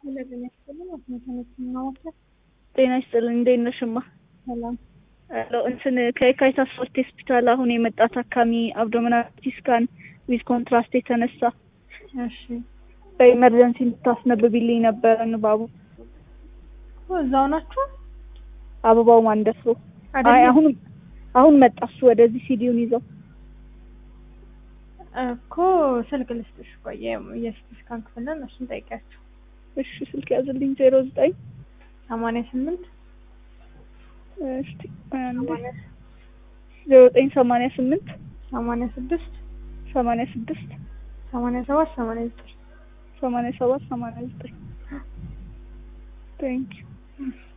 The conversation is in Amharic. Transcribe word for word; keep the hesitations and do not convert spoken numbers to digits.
ለምን ያስፈልጋል? አስመተነችን ነው። ጤና ይስጥልኝ። እንዴት ነሽማ? ሰላም አሎ እንትን ከየካቲት አስራ ሁለት ሆስፒታል አሁን የመጣ ታካሚ አብዶሚናል ስካን ዊዝ ኮንትራስት የተነሳ እሺ፣ በኢመርጀንሲ እንድታስነብብልኝ ነበር። ንባቡ እዛው ናችሁ? አበባው ማንደፍሮ። አይ አሁን አሁን መጣ እሱ ወደዚህ ሲዲውን ይዘው እኮ ስልክ ልስጥሽ። ቆይ የሲቲ ስካን ክፍል ነን፣ እሱን ጠይቂያቸው። እሺ ስልክ ያዝልኝ ዜሮ ዘጠኝ ሰማንያ ስምንት እሺ ዜሮ ዘጠኝ ሰማንያ ስምንት ሰማንያ ስድስት ሰማንያ ስድስት ሰማንያ ሰባት ሰማንያ ዘጠኝ ሰማንያ ሰባት ሰማንያ ዘጠኝ ቴንክ ዩ